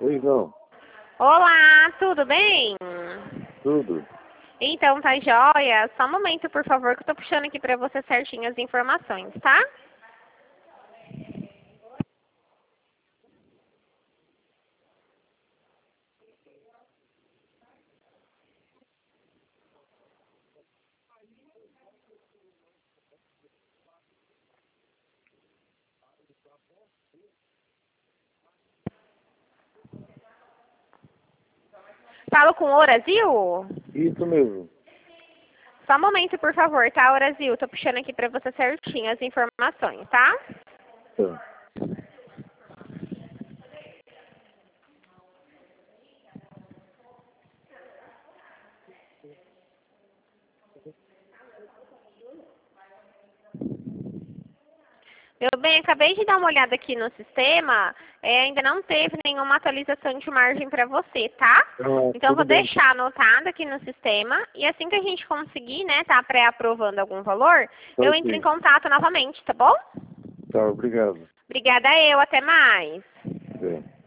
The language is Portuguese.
Oi, João. Olá, tudo bem? Tudo. Então, tá jóia? Só um momento, por favor, que eu tô puxando aqui pra você certinho as informações, tá? Falo com o Horazil? Isso mesmo. Só um momento, por favor, tá, Horazil? Tô puxando aqui pra você certinho as informações, tá? Tá. Meu bem, acabei de dar uma olhada aqui no sistema, ainda não teve nenhuma atualização de margem para você, tá? Então, Tudo vou bem. deixar anotado aqui no sistema e assim que a gente conseguir, né, tá pré-aprovando algum valor, Tá eu entro ok. em contato novamente, tá bom? Tá, obrigado. Obrigada eu, até mais. É.